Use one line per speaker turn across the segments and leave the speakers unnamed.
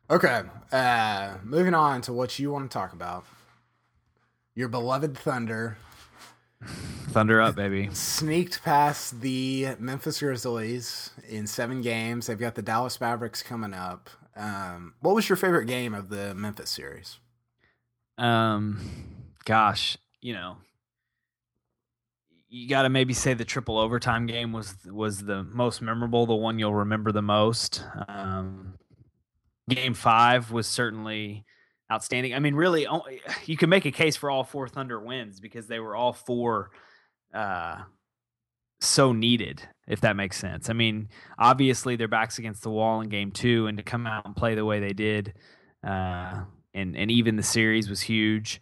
Okay. Moving on to what you want to talk about. Your beloved Thunder
Thunder up, baby.
sneaked past the Memphis Grizzlies in 7 games. They've got the Dallas Mavericks coming up. What was your favorite game of the Memphis series?
Um, gosh, you got to maybe say the triple overtime game was the most memorable, the one you'll remember the most. Game 5 was certainly outstanding. I mean, really, you can make a case for all 4 Thunder wins because they were all 4 uh, so needed, if that makes sense. I mean, obviously their backs against the wall in game 2, and to come out and play the way they did, and even the series was huge.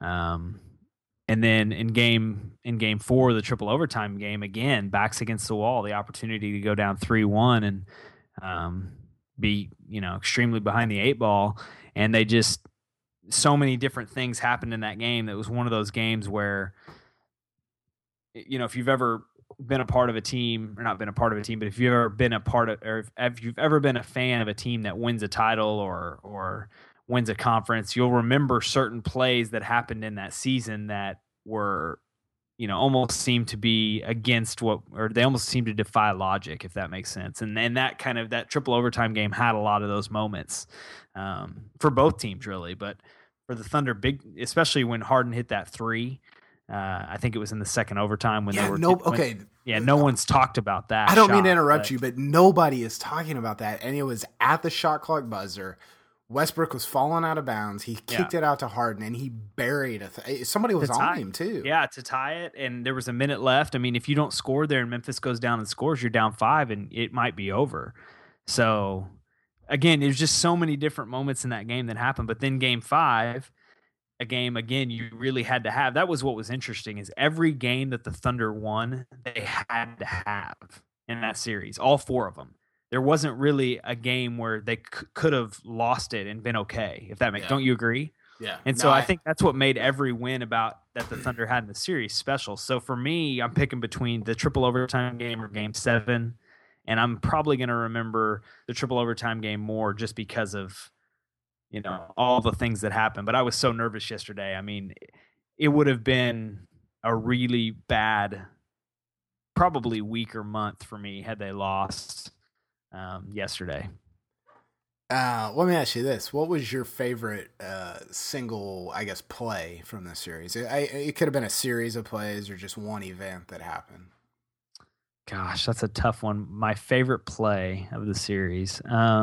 And then in game 4, the triple overtime game, again, backs against the wall, the opportunity to go down 3-1 and be extremely behind the 8 ball, and they just so many different things happened in that game. That was one of those games where if you've ever been a part of a team, or not been a part of a team, but if you've ever been a part of, or if you've ever been a fan of a team that wins a title or wins a conference, you'll remember certain plays that happened in that season that were, almost seemed to be against or they almost seemed to defy logic, if that makes sense. And that triple overtime game had a lot of those moments for both teams, really. But for the Thunder, especially when Harden hit that 3. I think it was in the second overtime when they were. No one's talked about that.
I don't mean to interrupt you, but nobody is talking about that. And it was at the shot clock buzzer. Westbrook was falling out of bounds. He kicked it out to Harden, and he buried somebody was on him too.
Yeah, to tie it, and there was a minute left. I mean, if you don't score there and Memphis goes down and scores, you're down 5, and it might be over. So, again, there's just so many different moments in that game that happened. But then game 5, a game, again, you really had to have. That was what was interesting, is every game that the Thunder won, they had to have in that series, all 4 of them. There wasn't really a game where they could have lost it and been okay, if that makes. Don't you agree?
Yeah.
And so I think that's what made every win about that the Thunder had in the series special. So for me, I'm picking between the triple overtime game or game 7, and I'm probably going to remember the triple overtime game more just because of all the things that happened. But I was so nervous yesterday. I mean, it would have been a really bad, probably weaker month for me had they lost yesterday.
Let me ask you this. What was your favorite single, I guess, play from this series? It could have been a series of plays or just one event that happened.
Gosh, that's a tough one. My favorite play of the series.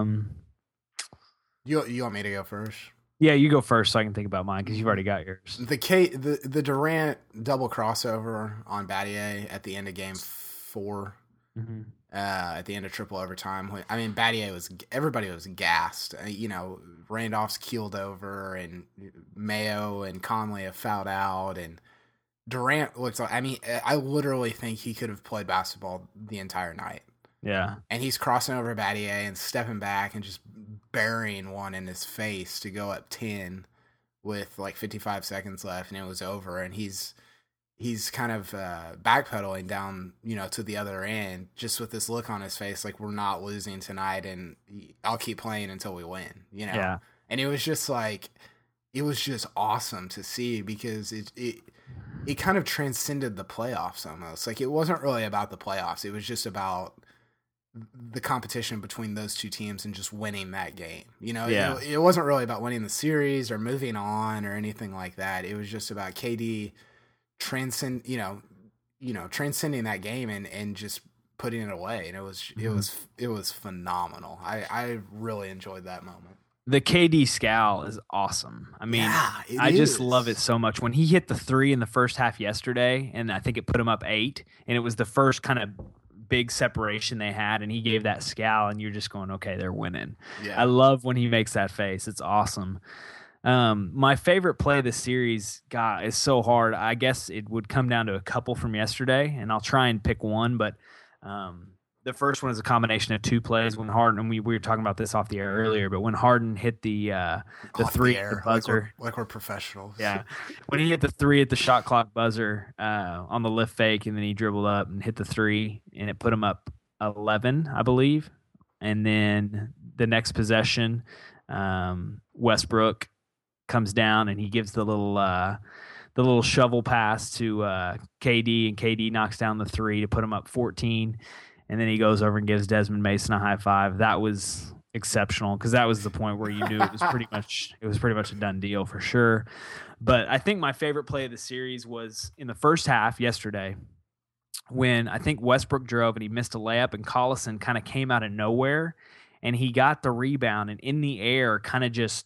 You want me to go first?
Yeah, you go first so I can think about mine because you've already got yours.
The Durant double crossover on Battier at the end of game 4.
Mm-hmm.
At the end of triple overtime. I mean, everybody was gassed. Randolph's keeled over, and Mayo and Conley have fouled out, and Durant looks like, I literally think he could have played basketball the entire night.
Yeah.
And he's crossing over Battier and stepping back and just burying one in his face to go up 10 with like 55 seconds left, and it was over, and he's kind of backpedaling down, to the other end, just with this look on his face, like, we're not losing tonight, and I'll keep playing until we win,
Yeah.
And it was just like, it was just awesome to see because it kind of transcended the playoffs almost. Like, it wasn't really about the playoffs. It was just about the competition between those two teams and just winning that game. It wasn't really about winning the series or moving on or anything like that. It was just about KD transcending that game and just putting it away, and it was phenomenal. I really enjoyed that moment.
The KD scowl is awesome. I mean, I just love it so much. When he hit the 3 in the first half yesterday, and I think it put him up 8, and it was the first kind of big separation they had, and he gave that scowl, and you're just going, okay, they're winning. Yeah. I love when he makes that face. It's awesome. My favorite play of the series, God, is so hard. I guess it would come down to a couple from yesterday, and I'll try and pick one. But the first one is a combination of 2 plays. When Harden, and we were talking about this off the air earlier, but when Harden hit the 3 at the buzzer,
like we're professionals.
Yeah, when he hit the 3 at the shot clock buzzer on the lift fake, and then he dribbled up and hit the 3, and it put him up 11, I believe. And then the next possession, Westbrook comes down and he gives the little shovel pass to KD, and KD knocks down the three to put him up 14. And then he goes over and gives Desmond Mason a high five. That was exceptional because that was the point where you knew it was pretty much a done deal for sure. But I think my favorite play of the series was in the first half yesterday when I think Westbrook drove and he missed a layup, and Collison kind of came out of nowhere and he got the rebound and in the air kind of just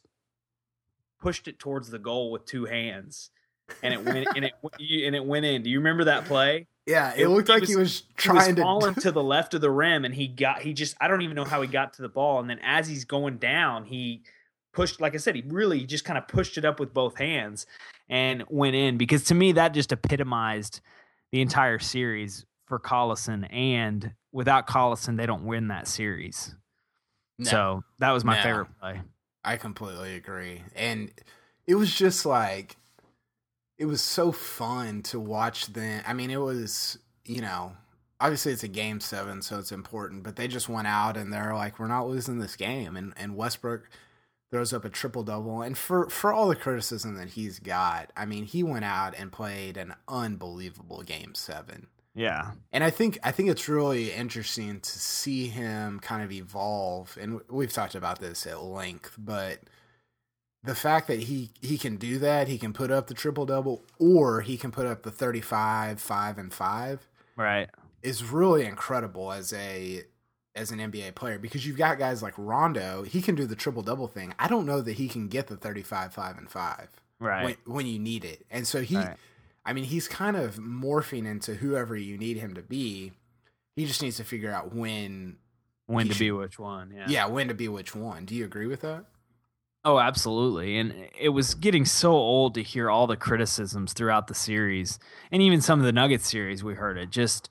pushed it towards the goal with two hands. And it went and it went in. Do you remember that play?
Yeah, it looked like he was trying to
falling to the left of the rim, and I don't even know how he got to the ball. And then as he's going down, he pushed, like I said, he really just kind of pushed it up with both hands and went in. Because to me, that just epitomized the entire series for Collison. And without Collison, they don't win that series. No. So that was my favorite play.
I completely agree. And it was just like, it was so fun to watch them. I mean, it was, obviously it's a game 7, so it's important, but they just went out and they're like, we're not losing this game. And Westbrook throws up a triple-double. And for all the criticism that he's got, I mean, he went out and played an unbelievable game 7.
Yeah.
And I think it's really interesting to see him kind of evolve. And we've talked about this at length, but the fact that he can do that, he can put up the triple-double, or he can put up the 35, 5, and 5.
Right.
Is really incredible as an NBA player, because you've got guys like Rondo. He can do the triple-double thing. I don't know that he can get the 35, 5, and 5.
Right.
When you need it. And so he's kind of morphing into whoever you need him to be. He just needs to figure out when
to be which one. Yeah.
Yeah, when to be which one. Do you agree with that?
Oh, absolutely. And it was getting so old to hear all the criticisms throughout the series, and even some of the Nuggets series we heard it. Just,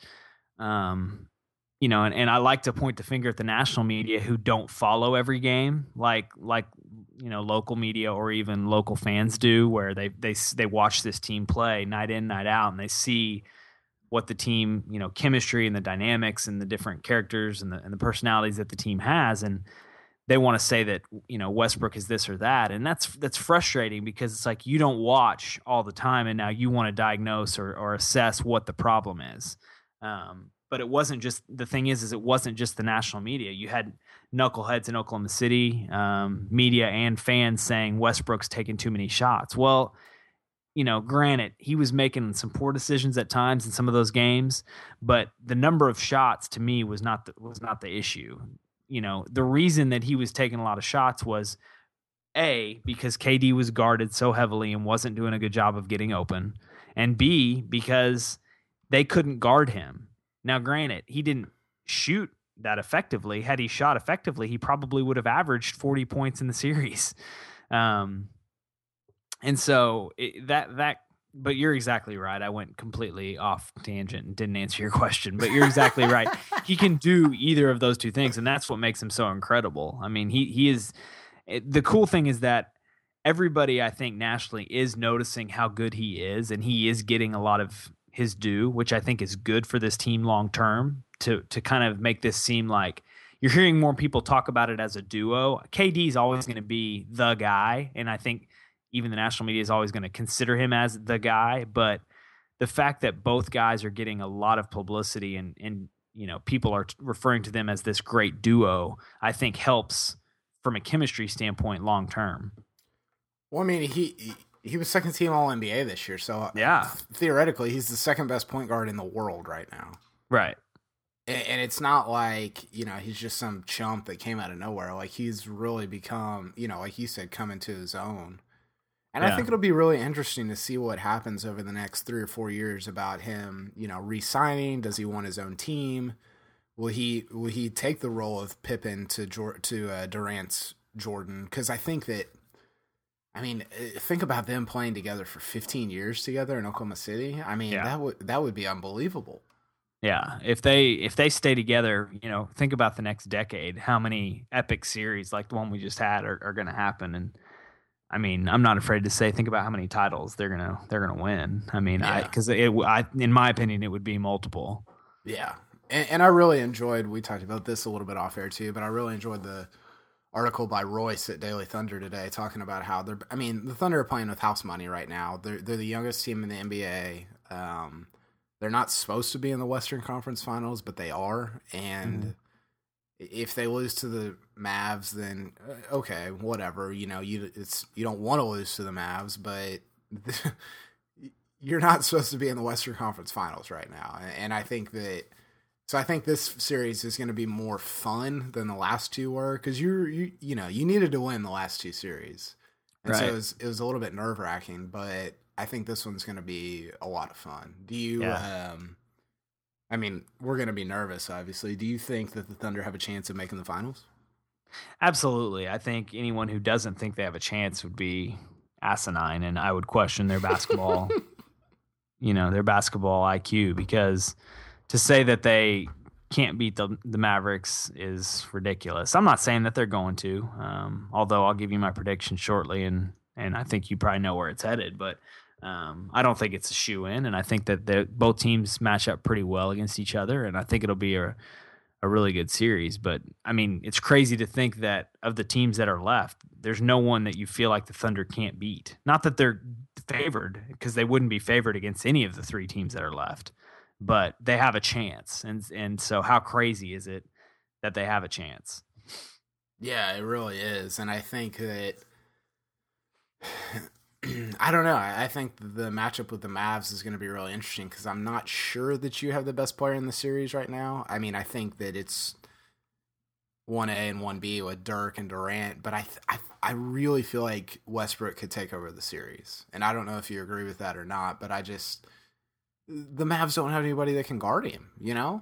and I like to point the finger at the national media who don't follow every game like local media or even local fans do, where they watch this team play night in, night out, and they see what the team, chemistry and the dynamics and the different characters and the personalities that the team has. And they want to say that, Westbrook is this or that. And that's frustrating, because it's like you don't watch all the time, and now you want to diagnose or assess what the problem is. But it wasn't just – the thing is it wasn't just the national media. You had knuckleheads in Oklahoma City, media and fans saying Westbrook's taking too many shots. Well, granted, he was making some poor decisions at times in some of those games, but the number of shots to me was not the issue. The reason that he was taking a lot of shots was A, because KD was guarded so heavily and wasn't doing a good job of getting open, and B, because they couldn't guard him. Now, granted, he didn't shoot that effectively. Had he shot effectively, he probably would have averaged 40 points in the series. And so but you're exactly right. I went completely off tangent and didn't answer your question, but you're exactly right. He can do either of those two things, and that's what makes him so incredible. I mean, he is – the cool thing is that everybody, I think, nationally is noticing how good he is, and he is getting a lot of his due, which I think is good for this team long term to kind of make this seem like you're hearing more people talk about it as a duo. KD is always going to be the guy, and I think – even the national media is always going to consider him as the guy, but the fact that both guys are getting a lot of publicity and people are referring to them as this great duo, I think helps from a chemistry standpoint long term.
Well, I mean, he was second team All NBA this year, so
yeah,
theoretically he's the second best point guard in the world right now.
Right.
And it's not like, he's just some chump that came out of nowhere. Like, he's really become, like you said, come into his own. And I think it'll be really interesting to see what happens over the next 3 or 4 years about him, re-signing. Does he want his own team? Will he take the role of Pippen to Durant's Jordan? Because I think that, think about them playing together for 15 years together in Oklahoma City. I mean, that would be unbelievable.
Yeah, if they stay together, think about the next decade. How many epic series like the one we just had are going to happen? And I mean, I'm not afraid to say, think about how many titles they're gonna win. I mean, because in my opinion, it would be multiple.
Yeah, and I really enjoyed. We talked about this a little bit off air too, but I really enjoyed article by Royce at Daily Thunder today talking about how the Thunder are playing with house money right now. They're the youngest team in the NBA. They're not supposed to be in the Western Conference Finals, but they are. And if they lose to the Mavs, then okay, whatever. You don't want to lose to the Mavs, but you're not supposed to be in the Western Conference Finals right now. And I think this series is going to be more fun than the last two were, because you needed to win the last two series, and
right.
So it was a little bit nerve wracking, but I think this one's going to be a lot of fun. Do you?
Yeah.
We're going to be nervous, obviously. Do you think that the Thunder have a chance of making the finals?
Absolutely. I think anyone who doesn't think they have a chance would be asinine, and I would question their basketball, their basketball IQ, because to say that they can't beat the Mavericks is ridiculous. I'm not saying that they're going to, although I'll give you my prediction shortly, and I think you probably know where it's headed, but I don't think it's a shoe-in, and I think that both teams match up pretty well against each other, and I think it'll be a really good series. But, it's crazy to think that of the teams that are left, there's no one that you feel like the Thunder can't beat. Not that they're favored, because they wouldn't be favored against any of the three teams that are left, but they have a chance. And so how crazy is it that they have a chance?
Yeah, it really is. And I think that I don't know. I think the matchup with the Mavs is going to be really interesting, because I'm not sure that you have the best player in the series right now. I think that it's 1A and 1B with Dirk and Durant, but I really feel like Westbrook could take over the series. And I don't know if you agree with that or not, but the Mavs don't have anybody that can guard him,
Yeah.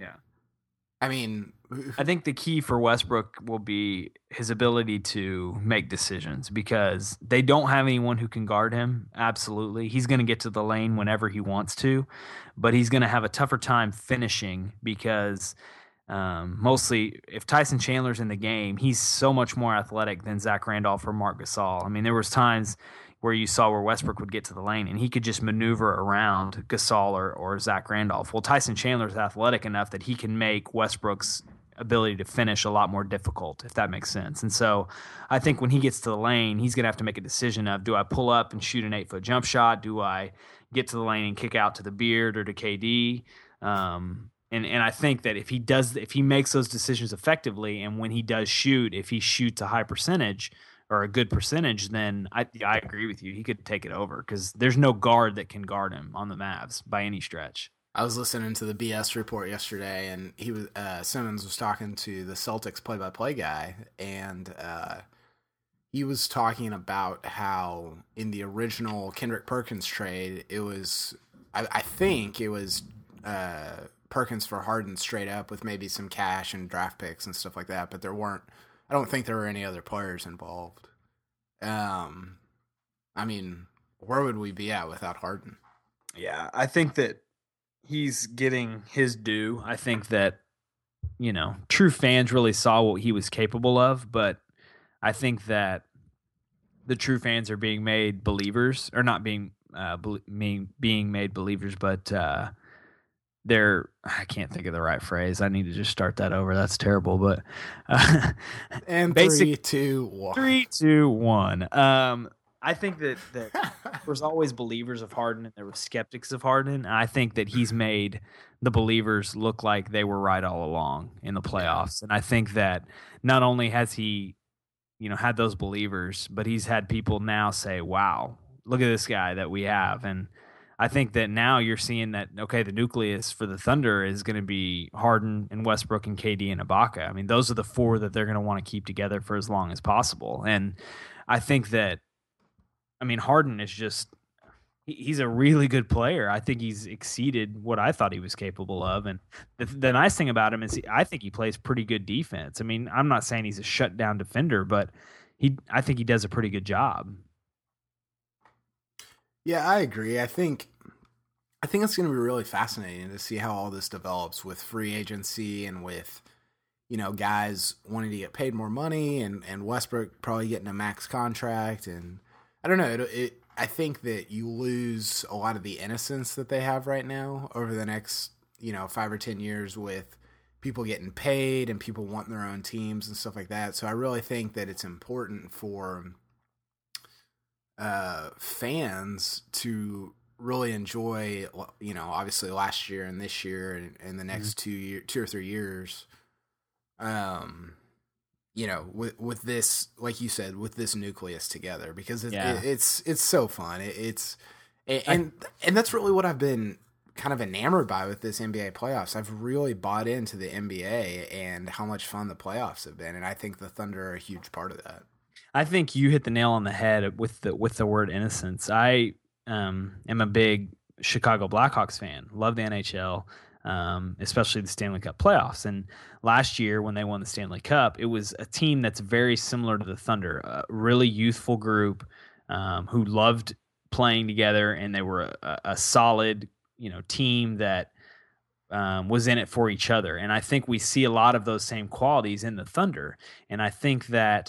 I
think the key for Westbrook will be his ability to make decisions, because they don't have anyone who can guard him. Absolutely. He's going to get to the lane whenever he wants to, but he's going to have a tougher time finishing, because mostly if Tyson Chandler's in the game, he's so much more athletic than Zach Randolph or Marc Gasol. There was times where you saw where Westbrook would get to the lane and he could just maneuver around Gasol or Zach Randolph. Well, Tyson Chandler's athletic enough that he can make Westbrook's ability to finish a lot more difficult, if that makes sense. And so I think when he gets to the lane, he's going to have to make a decision of, do I pull up and shoot an 8-foot jump shot? Do I get to the lane and kick out to the Beard or to KD? And I think that if he makes those decisions effectively, and when he does shoot, if he shoots a high percentage or a good percentage, then I agree with you. He could take it over, because there's no guard that can guard him on the Mavs by any stretch.
I was listening to the BS report yesterday, and Simmons was talking to the Celtics play-by-play guy, and he was talking about how in the original Kendrick Perkins trade, it was I think it was Perkins for Harden straight up, with maybe some cash and draft picks and stuff like that, but I don't think there were any other players involved. Where would we be at without Harden?
Yeah, I think that he's getting his due. I think that, true fans really saw what he was capable of, but I think that the true fans are being made believers, or not being made believers, but I can't think of the right phrase. I need to just start that over. That's terrible. But
and 3, 2, 1.
3, 2, 1. I think that there's always believers of Harden and there were skeptics of Harden. And I think that he's made the believers look like they were right all along in the playoffs. And I think that not only has he, had those believers, but he's had people now say, wow, look at this guy that we have. And I think that now you're seeing that, okay, the nucleus for the Thunder is going to be Harden and Westbrook and KD and Ibaka. Those are the four that they're going to want to keep together for as long as possible. And I think that, Harden is just, he's a really good player. I think he's exceeded what I thought he was capable of. And the nice thing about him is I think he plays pretty good defense. I'm not saying he's a shutdown defender, but I think he does a pretty good job.
Yeah, I agree. I think it's going to be really fascinating to see how all this develops with free agency and with, guys wanting to get paid more money and Westbrook probably getting a max contract. And I don't know. I think that you lose a lot of the innocence that they have right now over the next, 5 or 10 years with people getting paid and people wanting their own teams and stuff like that. So I really think that it's important for fans to really enjoy, obviously last year and this year and the next 2 or 3 years, with this, like you said, with this nucleus together, because it's so fun. And that's really what I've been kind of enamored by with this NBA playoffs. I've really bought into the NBA and how much fun the playoffs have been, and I think the Thunder are a huge part of that.
I think you hit the nail on the head with the word innocence. I am a big Chicago Blackhawks fan. Love the NHL, especially the Stanley Cup playoffs. And last year when they won the Stanley Cup, it was a team that's very similar to the Thunder, a really youthful group who loved playing together, and they were a solid team that was in it for each other. And I think we see a lot of those same qualities in the Thunder. And I think that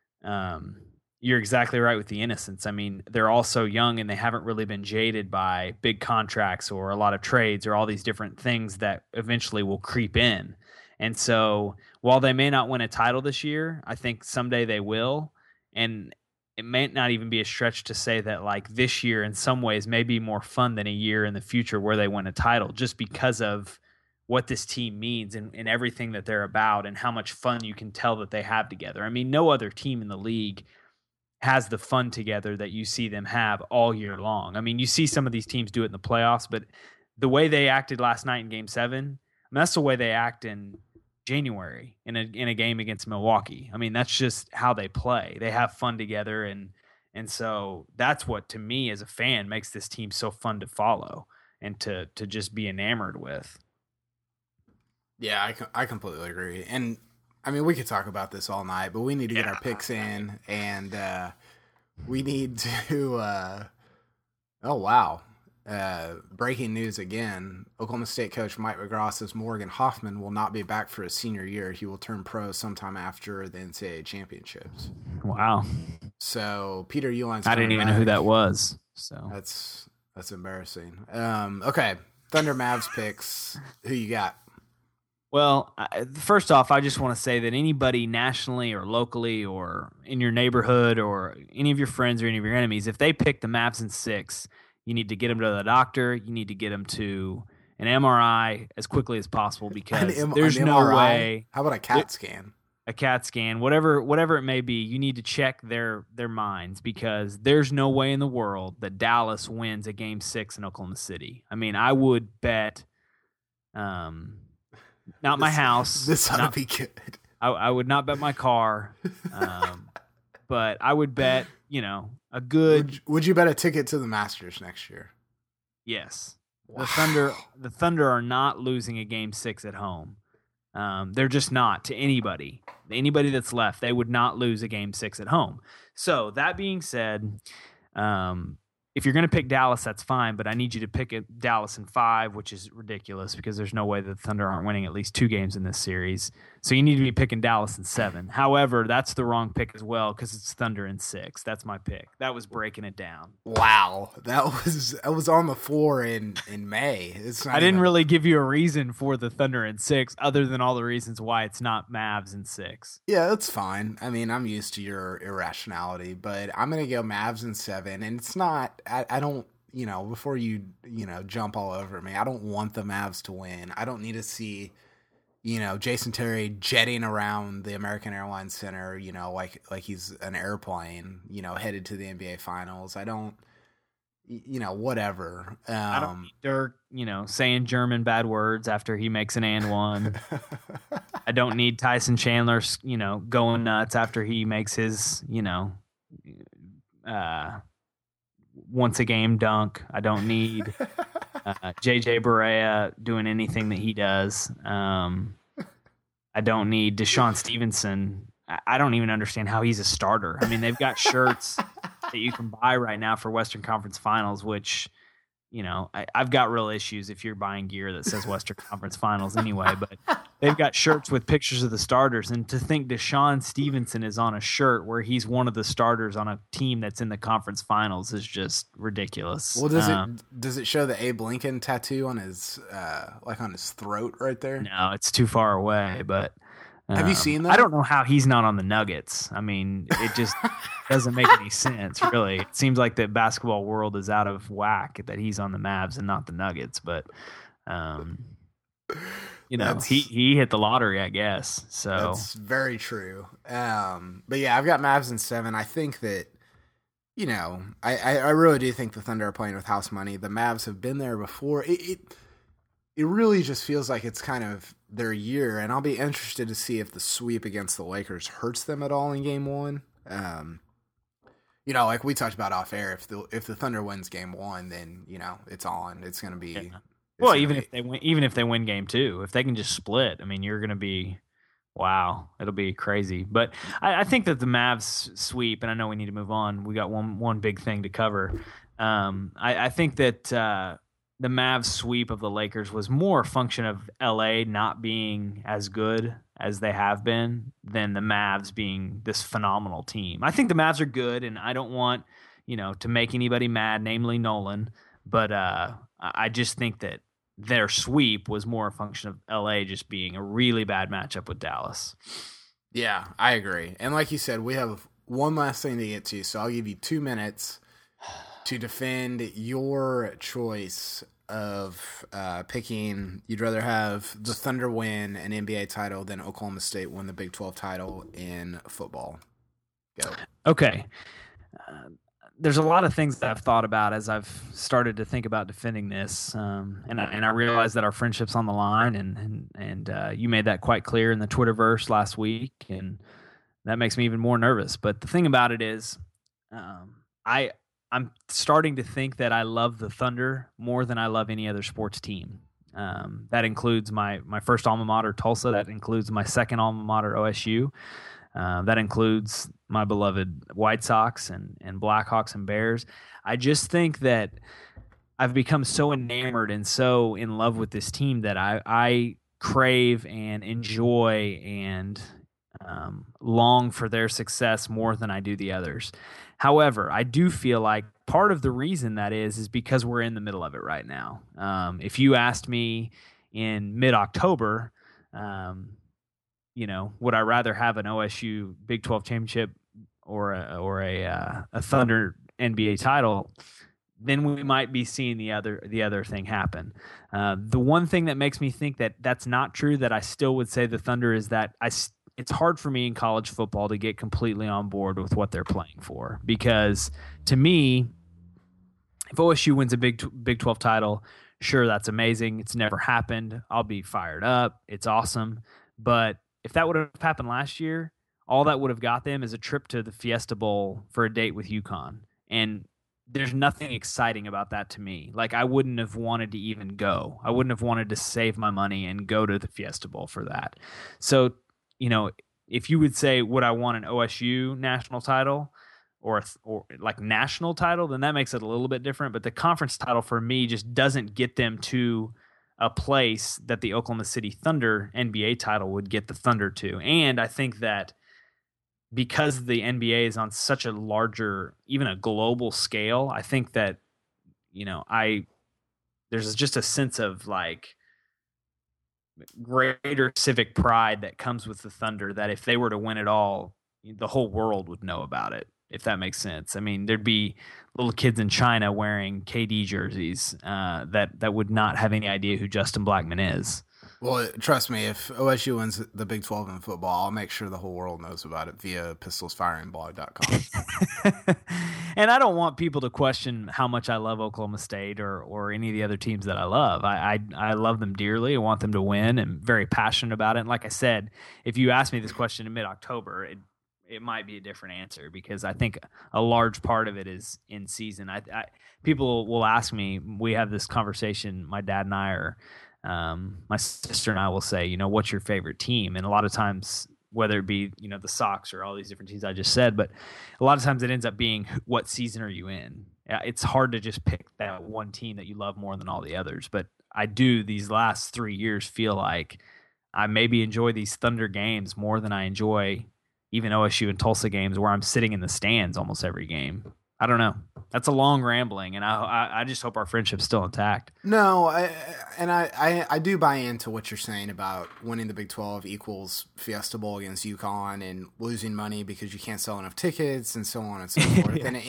you're exactly right with the innocence. I mean, they're all so young and they haven't really been jaded by big contracts or a lot of trades or all these different things that eventually will creep in. And so while they may not win a title this year, I think someday they will. And it may not even be a stretch to say that like this year in some ways may be more fun than a year in the future where they win a title, just because of what this team means and everything that they're about and how much fun you can tell that they have together. I mean, no other team in the league has the fun together that you see them have all year long. I mean, you see some of these teams do it in the playoffs, but the way they acted last night in Game 7, I mean, that's the way they act in January in a game against Milwaukee. I mean, that's just how they play. They have fun together, and so that's what, to me as a fan, makes this team so fun to follow and to just be enamored with.
Yeah, I completely agree. And I mean, we could talk about this all night, but we need to get our picks in, and we need to oh wow. Breaking news again. Oklahoma State coach Mike McGraw says Morgan Hoffman will not be back for his senior year. He will turn pro sometime after the NCAA championships.
Wow.
So Peter Uline's
I didn't even know who that was. So
that's embarrassing. Okay. Thunder Mavs picks. Who you got?
Well, first off, I just want to say that anybody nationally or locally or in your neighborhood or any of your friends or any of your enemies, if they pick the Mavs in 6, you need to get them to the doctor. You need to get them to an MRI as quickly as possible, because there's no way.
How about a CAT scan?
A CAT scan, whatever it may be, you need to check their minds, because there's no way in the world that Dallas wins a Game 6 in Oklahoma City. I mean, I would bet, not my house.
This ought to be good.
I would not bet my car, but I would bet, a good.
Would you bet a ticket to the Masters next year?
Yes. Wow. The Thunder are not losing a Game 6 at home. They're just not, to anybody. Anybody that's left, they would not lose a Game 6 at home. So that being said, if you're going to pick Dallas, that's fine, but I need you to pick Dallas in 5, which is ridiculous because there's no way that the Thunder aren't winning at least 2 games in this series. So you need to be picking Dallas in 7. However, that's the wrong pick as well, because it's Thunder in 6. That's my pick. That was breaking it down.
Wow, that was on the floor in May.
I didn't really give you a reason for the Thunder in 6, other than all the reasons why it's not Mavs in 6.
Yeah, that's fine. I mean, I'm used to your irrationality, but I'm gonna go Mavs in 7, and it's not. I don't, before you jump all over me, I don't want the Mavs to win. I don't need to see, Jason Terry jetting around the American Airlines Center, like he's an airplane, headed to the NBA Finals. I don't, whatever.
I don't need Dirk, saying German bad words after he makes an and one. I don't need Tyson Chandler, going nuts after he makes his, once a game dunk. I don't need JJ Barea doing anything that he does. I don't need Deshaun Stevenson. I don't even understand how he's a starter. I mean, they've got shirts that you can buy right now for Western Conference Finals, which, I've got real issues if you're buying gear that says Western Conference Finals anyway. But they've got shirts with pictures of the starters, and to think Deshaun Stevenson is on a shirt where he's one of the starters on a team that's in the conference finals is just ridiculous.
Well, does it show the Abe Lincoln tattoo on his like on his throat right there?
No, it's too far away. But
have you seen that?
I don't know how he's not on the Nuggets. I mean, it just doesn't make any sense, really. It seems like the basketball world is out of whack that he's on the Mavs and not the Nuggets. But he hit the lottery, I guess. So
that's very true. But yeah, I've got Mavs in 7. I think that, I really do think the Thunder are playing with house money. The Mavs have been there before. It really just feels like it's kind of their year, and I'll be interested to see if the sweep against the Lakers hurts them at all in Game 1. Like we talked about off air, if the Thunder wins Game 1, then it's on. It's going to be. Yeah.
Well, even if they win Game 2, if they can just split, I mean, you're going to be, wow, it'll be crazy. But I think that the Mavs sweep, and I know we need to move on. We got one big thing to cover. I think that the Mavs sweep of the Lakers was more a function of LA not being as good as they have been than the Mavs being this phenomenal team. I think the Mavs are good, and I don't want to make anybody mad, namely Nolan. But I just think that their sweep was more a function of LA just being a really bad matchup with Dallas.
Yeah, I agree. And like you said, we have one last thing to get to, so I'll give you 2 minutes to defend your choice of picking. You'd rather have the Thunder win an NBA title than Oklahoma State win the Big 12 title in football. Go.
Okay. There's a lot of things that I've thought about as I've started to think about defending this, and I realize that our friendship's on the line, and you made that quite clear in the Twitterverse last week, and that makes me even more nervous. But the thing about it is, I'm starting to think that I love the Thunder more than I love any other sports team. That includes my first alma mater, Tulsa. That includes my second alma mater, OSU. That includes my beloved White Sox and Blackhawks and Bears. I just think that I've become so enamored and so in love with this team that I crave and enjoy and long for their success more than I do the others. However, I do feel like part of the reason that is because we're in the middle of it right now. If you asked me in mid-October, would I rather have an OSU Big 12 championship or a Thunder NBA title, then we might be seeing the other thing happen. The one thing that makes me think that that's not true, that I still would say the Thunder, is that it's hard for me in college football to get completely on board with what they're playing for, because to me, if OSU wins a Big 12 title, sure, that's amazing. It's never happened. I'll be fired up. It's awesome. But if that would have happened last year, all that would have got them is a trip to the Fiesta Bowl for a date with UConn. And there's nothing exciting about that to me. Like, I wouldn't have wanted to even go. I wouldn't have wanted to save my money and go to the Fiesta Bowl for that. So, if you would say, would I want an OSU national title or like national title, then that makes it a little bit different. But the conference title for me just doesn't get them to a place that the Oklahoma City Thunder NBA title would get the Thunder to. And I think that because the NBA is on such a larger, even a global scale, I think that, there's just a sense of like greater civic pride that comes with the Thunder, that if they were to win it all, the whole world would know about it, if that makes sense. I mean, there'd be little kids in China wearing KD jerseys that would not have any idea who Justin Blackman is.
Well, trust me, if OSU wins the Big 12 in football, I'll make sure the whole world knows about it via pistolsfiringblog.com.
And I don't want people to question how much I love Oklahoma State or any of the other teams that I love. I love them dearly. I want them to win and very passionate about it. And like I said, if you ask me this question in mid-October, it might be a different answer, because I think a large part of it is in season. People will ask me, we have this conversation, my dad and I are, my sister and I will say, what's your favorite team? And a lot of times, whether it be, the Sox or all these different teams I just said, but a lot of times it ends up being, what season are you in? It's hard to just pick that one team that you love more than all the others. But I do, these last 3 years, feel like I maybe enjoy these Thunder games more than I enjoy even OSU and Tulsa games where I'm sitting in the stands almost every game. I don't know. That's a long rambling, and I just hope our friendship's still intact.
No, I do buy into what you're saying about winning the Big 12 equals Fiesta Bowl against UConn and losing money because you can't sell enough tickets and so on and so forth. And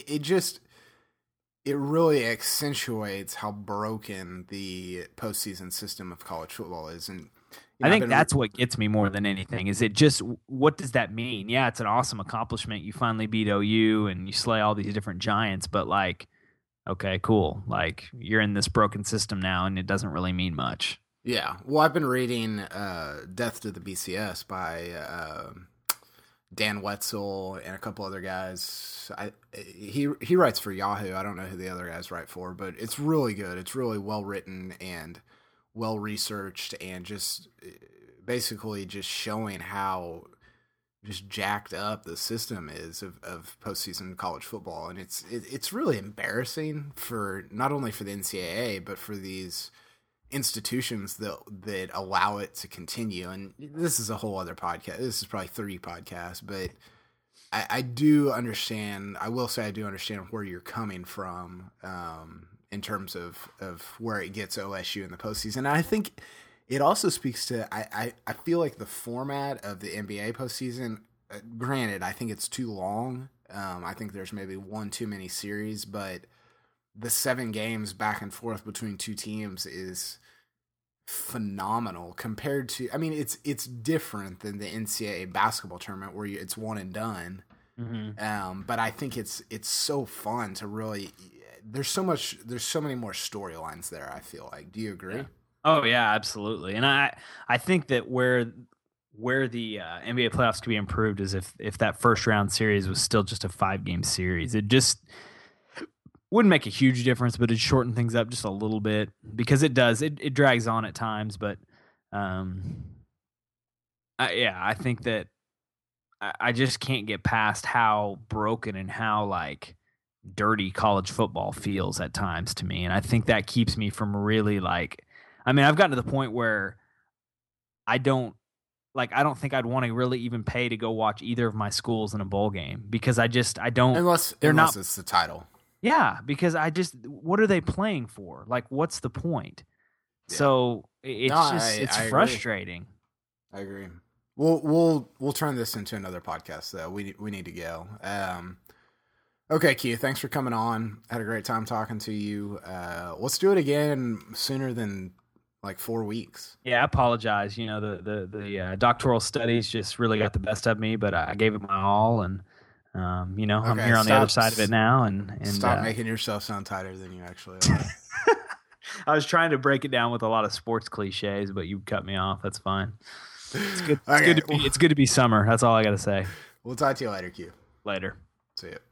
it really accentuates how broken the postseason system of college football is. And
I think that's what gets me more than anything. Is it just, what does that mean? Yeah, it's an awesome accomplishment. You finally beat OU and you slay all these different giants, but like, okay, cool. Like, you're in this broken system now, and it doesn't really mean much.
Yeah. Well, I've been reading Death to the BCS by Dan Wetzel and a couple other guys. He writes for Yahoo. I don't know who the other guys write for, but it's really good. It's really well written and well researched, and just basically just showing how just jacked up the system is of postseason college football. And it's really embarrassing for not only for the NCAA, but for these institutions that allow it to continue. And this is a whole other podcast. This is probably 3 podcasts, but I do understand. I will say I do understand where you're coming from in terms of where it gets OSU in the postseason. And I think it also speaks to, I feel like the format of the NBA postseason, granted, I think it's too long. I think there's maybe one too many series, but the 7 games back and forth between 2 teams is phenomenal compared to, I mean, it's different than the NCAA basketball tournament where it's one and done.
Mm-hmm.
But I think it's so fun to really, there's so many more storylines there, I feel like. Do you agree?
Yeah. Oh yeah, absolutely. And I think that where the NBA playoffs could be improved is if that first round series was still just a 5-game series. It just wouldn't make a huge difference, but it'd shorten things up just a little bit, because it does. It drags on at times, but I think that I just can't get past how broken and how like dirty college football feels at times to me. And I think that keeps me from really like, I mean, I've gotten to the point where I don't think I'd want to really even pay to go watch either of my schools in a bowl game, because I don't,
unless it's the title.
Yeah. Because what are they playing for? Like, what's the point? Yeah. So it's frustrating.
I agree. We'll turn this into another podcast though. We need to go. Okay, Q, thanks for coming on. Had a great time talking to you. Let's do it again sooner than like 4 weeks.
Yeah, I apologize. You know, the doctoral studies just really got the best of me, but I gave it my all, and I'm here on the other side of it now. And
stop making yourself sound tighter than you actually are.
I was trying to break it down with a lot of sports cliches, but you cut me off. That's fine. It's good. It's good to be summer. That's all I got to say.
We'll talk to you later, Q.
Later.
See ya.